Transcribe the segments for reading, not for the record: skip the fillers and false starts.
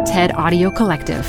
TED Audio Collective.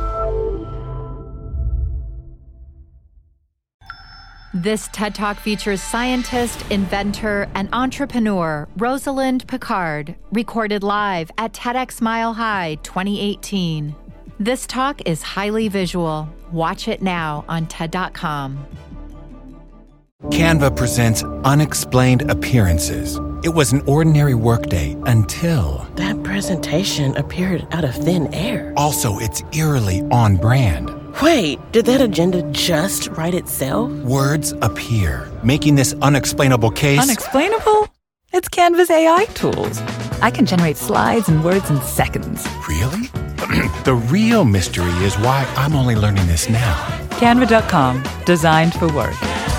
This TED Talk features scientist, inventor, and entrepreneur Rosalind Picard, recorded live at TEDx Mile High 2018. This talk is highly visual. Watch it now on TED.com. Canva presents Unexplained Appearances. It was an ordinary workday until... That presentation appeared out of thin air. Also, it's eerily on brand. Wait, did that agenda just write itself? Words appear, making this unexplainable case... Unexplainable? It's Canva's AI tools. I can generate slides and words in seconds. Really? The real mystery is why I'm only learning this now. Canva.com, designed for work.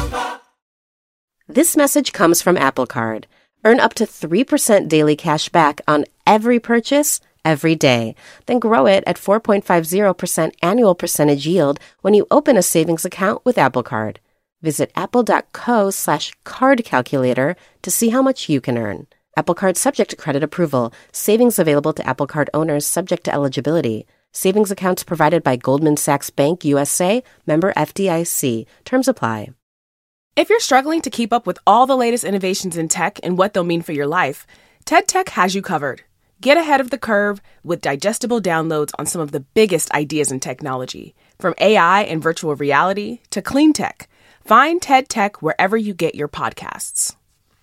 This message comes from Apple Card. Earn up to 3% daily cash back on every purchase, every day. Then grow it at 4.50% annual percentage yield when you open a savings account with Apple Card. Visit apple.co/card calculator to see how much you can earn. Apple Card subject to credit approval. Savings available to Apple Card owners subject to eligibility. Savings accounts provided by Goldman Sachs Bank USA, member FDIC. Terms apply. If you're struggling to keep up with all the latest innovations in tech and what they'll mean for your life, TED Tech has you covered. Get ahead of the curve with digestible downloads on some of the biggest ideas in technology, from AI and virtual reality to clean tech. Find TED Tech wherever you get your podcasts.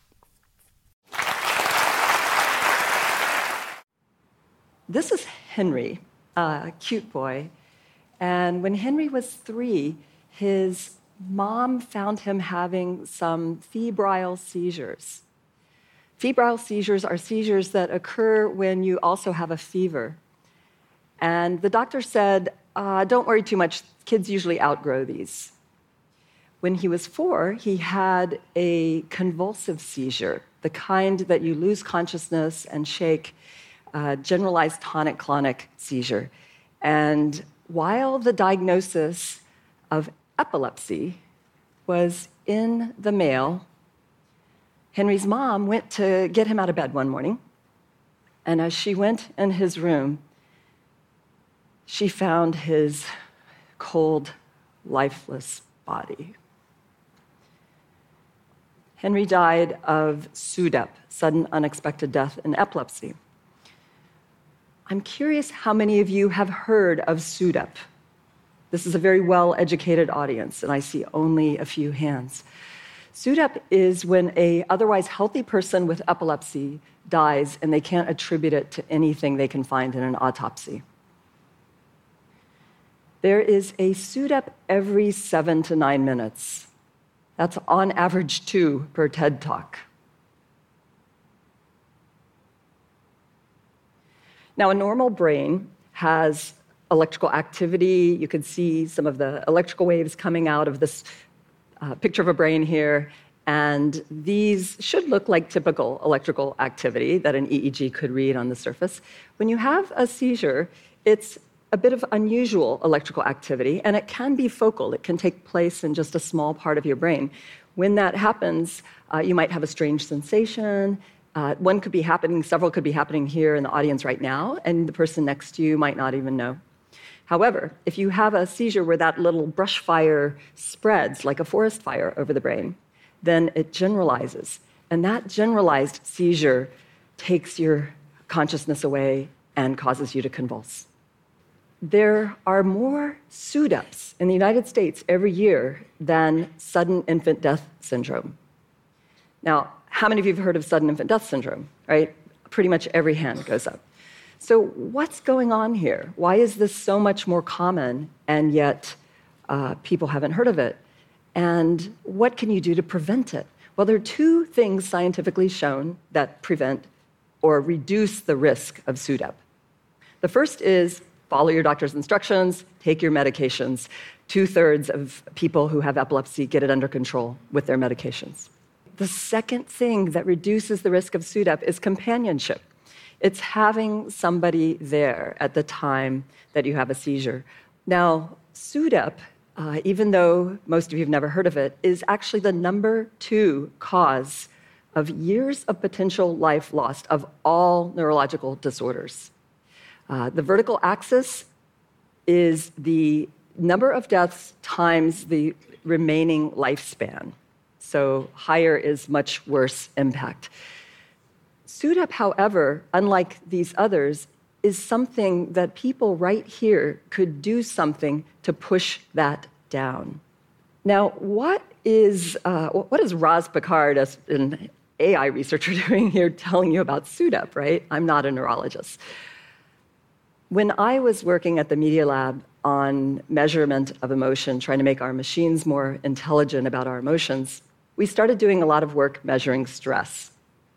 This is Henry, a cute boy. And when Henry was 3, his mom found him having some febrile seizures. Febrile seizures are seizures that occur when you also have a fever. And the doctor said, don't worry too much, kids usually outgrow these. When he was 4, he had a convulsive seizure, the kind that you lose consciousness and shake, generalized tonic-clonic seizure. And while the diagnosis of epilepsy was in the mail, Henry's mom went to get him out of bed one morning, and as she went in his room, she found his cold, lifeless body. Henry died of SUDEP, sudden unexpected death in epilepsy. I'm curious how many of you have heard of SUDEP. This is a very well-educated audience, and I see only a few hands. SUDEP is when an otherwise healthy person with epilepsy dies and they can't attribute it to anything they can find in an autopsy. There is a SUDEP every 7 to 9 minutes. That's on average 2 per TED Talk. Now, a normal brain has electrical activity. You can see some of the electrical waves coming out of this picture of a brain here. And these should look like typical electrical activity that an EEG could read on the surface. When you have a seizure, it's a bit of unusual electrical activity, and it can be focal. It can take place in just a small part of your brain. When that happens, you might have a strange sensation. One could be happening, several could be happening here in the audience right now, and the person next to you might not even know. However, if you have a seizure where that little brush fire spreads like a forest fire over the brain, then it generalizes. And that generalized seizure takes your consciousness away and causes you to convulse. There are more SUDEPs in the United States every year than sudden infant death syndrome. Now, how many of you have heard of sudden infant death syndrome, right? Pretty much every hand goes up. So what's going on here? Why is this so much more common, and yet people haven't heard of it? And what can you do to prevent it? Well, there are 2 things scientifically shown that prevent or reduce the risk of SUDEP. The first is follow your doctor's instructions, take your medications. 2/3 of people who have epilepsy get it under control with their medications. The second thing that reduces the risk of SUDEP is companionship. It's having somebody there at the time that you have a seizure. Now, SUDEP, even though most of you have never heard of it, is actually the number 2 cause of years of potential life lost of all neurological disorders. The vertical axis is the number of deaths times the remaining lifespan. So higher is much worse impact. SUDEP, however, unlike these others, is something that people right here could do something to push that down. Now, what is Roz Picard, an AI researcher, doing here telling you about SUDEP, right? I'm not a neurologist. When I was working at the Media Lab on measurement of emotion, trying to make our machines more intelligent about our emotions, we started doing a lot of work measuring stress.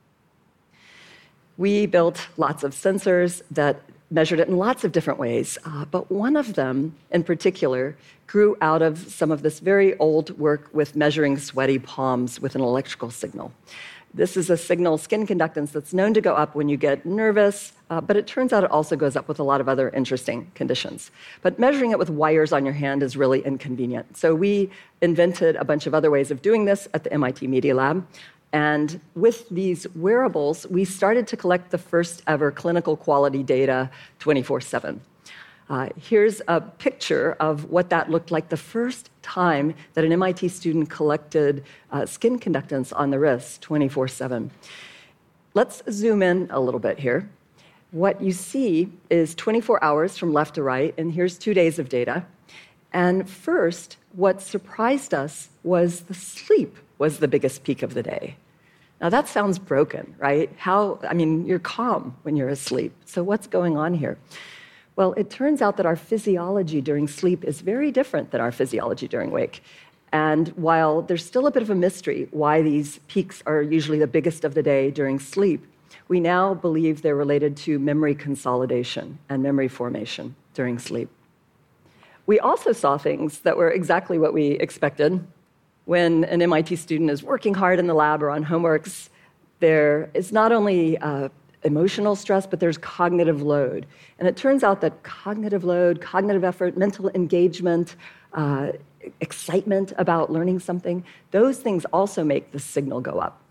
We built lots of sensors that measured it in lots of different ways, but one of them in particular grew out of some of this very old work with measuring sweaty palms with an electrical signal. This is a signal, skin conductance, that's known to go up when you get nervous, but it turns out it also goes up with a lot of other interesting conditions. But measuring it with wires on your hand is really inconvenient. So we invented a bunch of other ways of doing this at the MIT Media Lab. And with these wearables, we started to collect the first ever clinical quality data 24/7. Here's a picture of what that looked like the first time that an MIT student collected skin conductance on the wrist 24/7. Let's zoom in a little bit here. What you see is 24 hours from left to right, and here's 2 days of data. And first, what surprised us was the sleep was the biggest peak of the day. Now, that sounds broken, right? You're calm when you're asleep. So what's going on here? Well, it turns out that our physiology during sleep is very different than our physiology during wake. And while there's still a bit of a mystery why these peaks are usually the biggest of the day during sleep, we now believe they're related to memory consolidation and memory formation during sleep. We also saw things that were exactly what we expected. When an MIT student is working hard in the lab or on homeworks, there is not only emotional stress, but there's cognitive load. And it turns out that cognitive load, cognitive effort, mental engagement, excitement about learning something, those things also make the signal go up.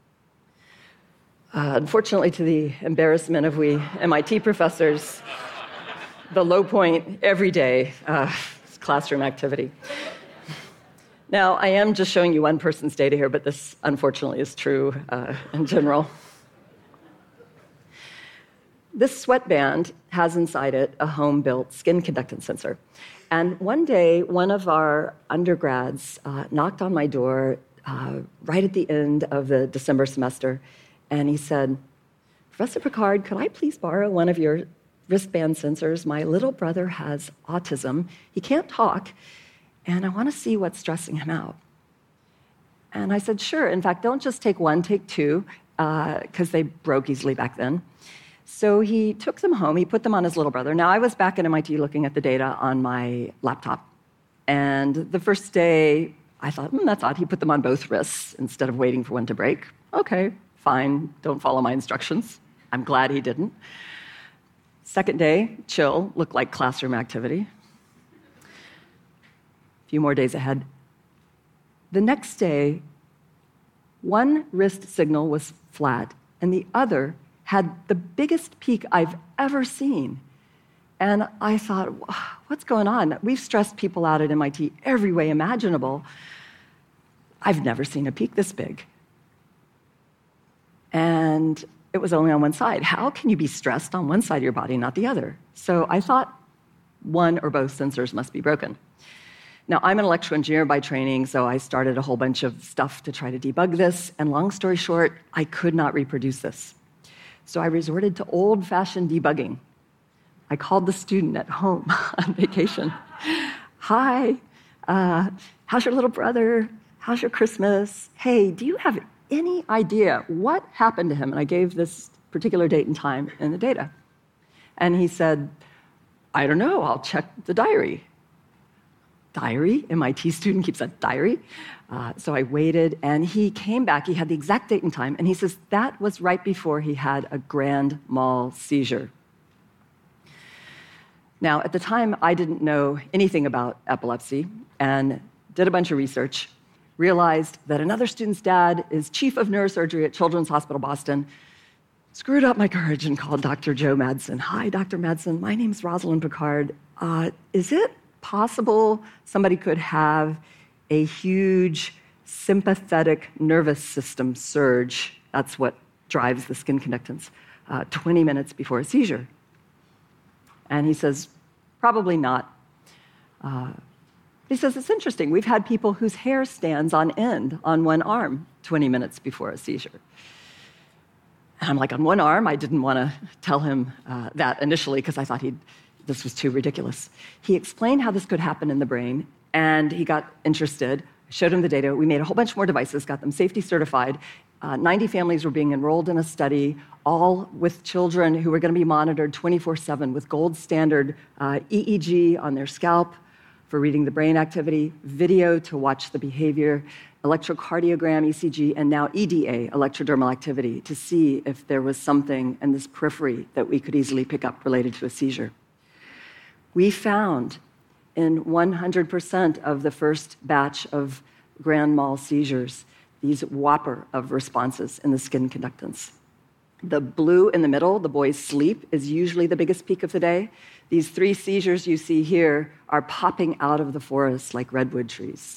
Unfortunately, to the embarrassment of we MIT professors, the low point every day is classroom activity. Now, I am just showing you one person's data here, but this unfortunately is true in general. This sweatband has inside it a home-built skin conductance sensor. And one day, one of our undergrads knocked on my door right at the end of the December semester, and he said, "Professor Picard, could I please borrow one of your wristband sensors? My little brother has autism. He can't talk, and I want to see what's stressing him out." And I said, "Sure. In fact, don't just take one, take two," because they broke easily back then. So he took them home. He put them on his little brother. Now, I was back at MIT looking at the data on my laptop. And the first day, I thought, that's odd. He put them on both wrists instead of waiting for one to break. Okay, fine. Don't follow my instructions. I'm glad he didn't. Second day, chill, looked like classroom activity. A few more days ahead. The next day, one wrist signal was flat, and the other had the biggest peak I've ever seen. And I thought, what's going on? We've stressed people out at MIT every way imaginable. I've never seen a peak this big. And it was only on one side. How can you be stressed on one side of your body, not the other? So I thought one or both sensors must be broken. Now, I'm an electrical engineer by training, so I started a whole bunch of stuff to try to debug this. And long story short, I could not reproduce this. So I resorted to old-fashioned debugging. I called the student at home on vacation. "Hi, how's your little brother? How's your Christmas? Hey, do you have any idea what happened to him?" And I gave this particular date and time in the data. And he said, "I don't know, I'll check the diary." Diary? MIT student keeps a diary? So I waited, and he came back. He had the exact date and time, and he says that was right before he had a grand mal seizure. Now, at the time, I didn't know anything about epilepsy and did a bunch of research, realized that another student's dad is chief of neurosurgery at Children's Hospital Boston, screwed up my courage and called Dr. Joe Madsen. Hi, Dr. Madsen. My name's Rosalind Picard. Is it possible somebody could have a huge sympathetic nervous system surge? That's what drives the skin conductance 20 minutes before a seizure. And he says, probably not. He says, it's interesting. We've had people whose hair stands on end on one arm 20 minutes before a seizure. And I'm like, on one arm? I didn't want to tell him that initially because I thought this was too ridiculous. He explained how this could happen in the brain, and he got interested. I showed him the data. We made a whole bunch more devices, got them safety certified. 90 families were being enrolled in a study, all with children who were going to be monitored 24/7 with gold standard EEG on their scalp for reading the brain activity, video to watch the behavior, electrocardiogram, ECG, and now EDA, electrodermal activity, to see if there was something in this periphery that we could easily pick up related to a seizure. We found in 100% of the first batch of grand mal seizures these whopper of responses in the skin conductance. The blue in the middle, the boy's sleep, is usually the biggest peak of the day. These 3 seizures you see here are popping out of the forest like redwood trees.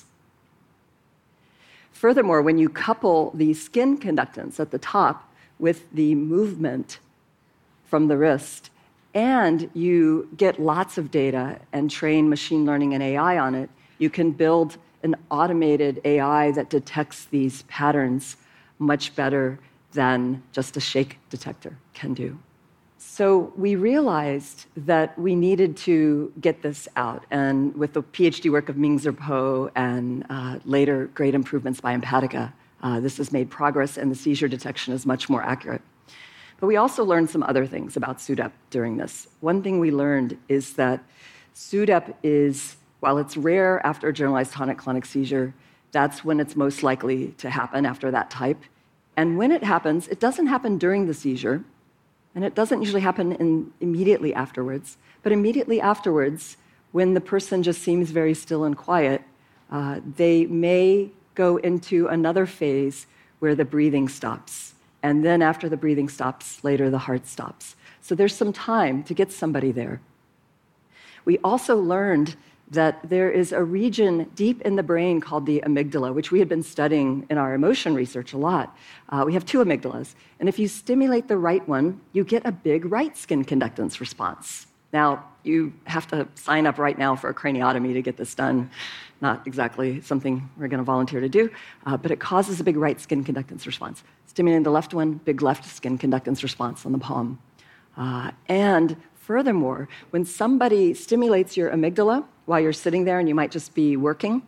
Furthermore, when you couple the skin conductance at the top with the movement from the wrist, and you get lots of data and train machine learning and AI on it, you can build an automated AI that detects these patterns much better than just a shake detector can do. So we realized that we needed to get this out. And with the PhD work of Ming-Tzu Po and later great improvements by Empatica, this has made progress and the seizure detection is much more accurate. But we also learned some other things about SUDEP during this. One thing we learned is that SUDEP is, while it's rare after a generalized tonic-clonic seizure, that's when it's most likely to happen after that type. And when it happens, it doesn't happen during the seizure, and it doesn't usually happen immediately afterwards. But immediately afterwards, when the person just seems very still and quiet, they may go into another phase where the breathing stops. And then after the breathing stops, later the heart stops. So there's some time to get somebody there. We also learned that there is a region deep in the brain called the amygdala, which we had been studying in our emotion research a lot. We have 2 amygdalas. And if you stimulate the right one, you get a big right skin conductance response. Now, you have to sign up right now for a craniotomy to get this done. Not exactly something we're going to volunteer to do, but it causes a big right skin conductance response. Stimulating the left one, big left skin conductance response on the palm. And furthermore, when somebody stimulates your amygdala while you're sitting there and you might just be working,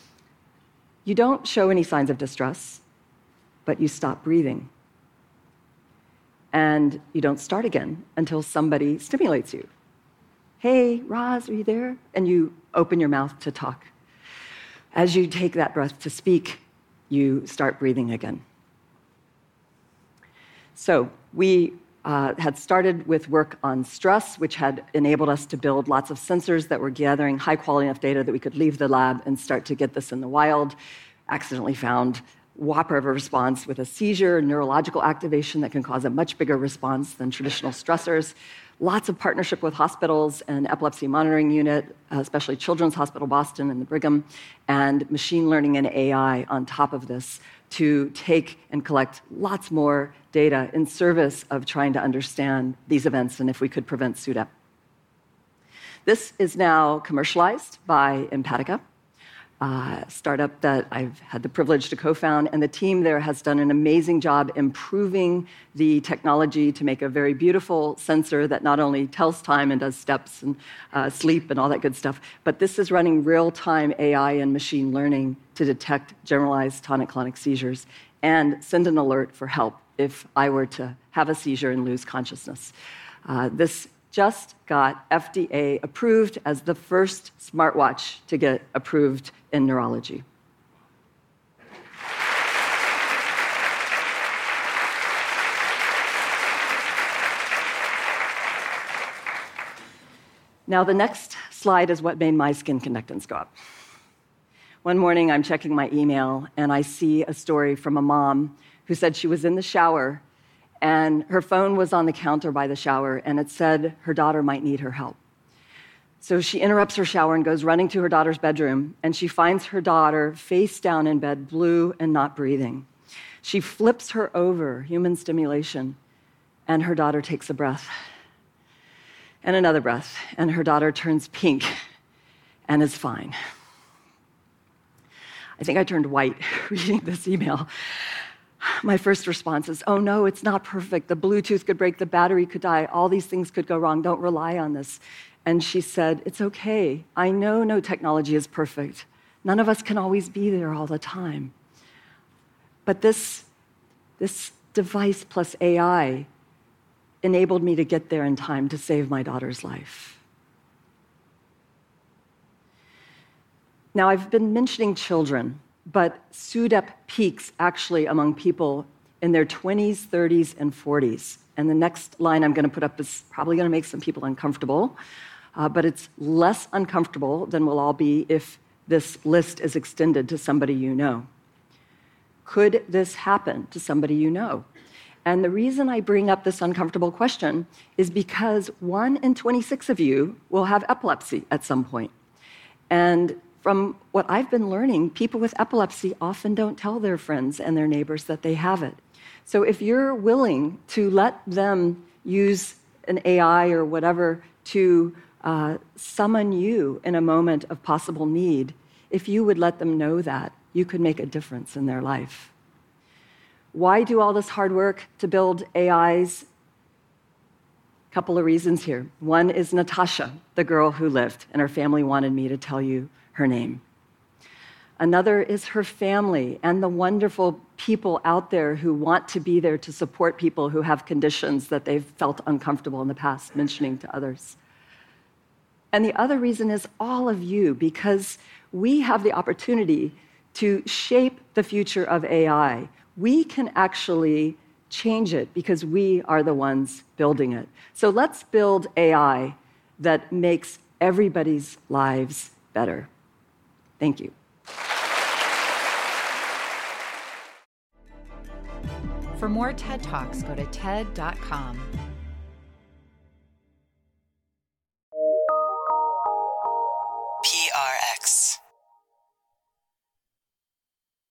you don't show any signs of distress, but you stop breathing. And you don't start again until somebody stimulates you. Hey, Roz, are you there? And you open your mouth to talk. As you take that breath to speak, you start breathing again. So we had started with work on stress, which had enabled us to build lots of sensors that were gathering high-quality enough data that we could leave the lab and start to get this in the wild. Accidentally found whopper of a response with a seizure, neurological activation that can cause a much bigger response than traditional stressors. Lots of partnership with hospitals and epilepsy monitoring unit, especially Children's Hospital Boston and the Brigham, and machine learning and AI on top of this to take and collect lots more data in service of trying to understand these events and if we could prevent SUDEP. This is now commercialized by Empatica, a startup that I've had the privilege to co-found, and the team there has done an amazing job improving the technology to make a very beautiful sensor that not only tells time and does steps and sleep and all that good stuff, but this is running real-time AI and machine learning to detect generalized tonic-clonic seizures and send an alert for help if I were to have a seizure and lose consciousness. This just got FDA approved as the first smartwatch to get approved in neurology. Now, the next slide is what made my skin conductance go up. One morning, I'm checking my email, and I see a story from a mom who said she was in the shower, And her phone was on the counter by the shower, and it said her daughter might need her help. So she interrupts her shower and goes running to her daughter's bedroom, and she finds her daughter face down in bed, blue and not breathing. She flips her over, human stimulation, and her daughter takes a breath and another breath, and her daughter turns pink and is fine. I think I turned white reading this email. My first response is, oh no, it's not perfect. The Bluetooth could break, the battery could die, all these things could go wrong. Don't rely on this. And she said, it's okay. I know no technology is perfect. None of us can always be there all the time. But this device plus AI enabled me to get there in time to save my daughter's life. Now, I've been mentioning children, but SUDEP peaks actually among people in their 20s, 30s, and 40s. And the next line I'm going to put up is probably going to make some people uncomfortable, but it's less uncomfortable than we'll all be if this list is extended to somebody you know. Could this happen to somebody you know? And the reason I bring up this uncomfortable question is because 1 in 26 of you will have epilepsy at some point. And from what I've been learning, people with epilepsy often don't tell their friends and their neighbors that they have it. So if you're willing to let them use an AI or whatever to summon you in a moment of possible need, if you would let them know that, you could make a difference in their life. Why do all this hard work to build AIs? A couple of reasons here. One is Natasha, the girl who lived, and her family wanted me to tell you her name. Another is her family and the wonderful people out there who want to be there to support people who have conditions that they've felt uncomfortable in the past mentioning to others. And the other reason is all of you, because we have the opportunity to shape the future of AI. We can actually change it because we are the ones building it. So let's build AI that makes everybody's lives better. Thank you. For more TED Talks, go to TED.com.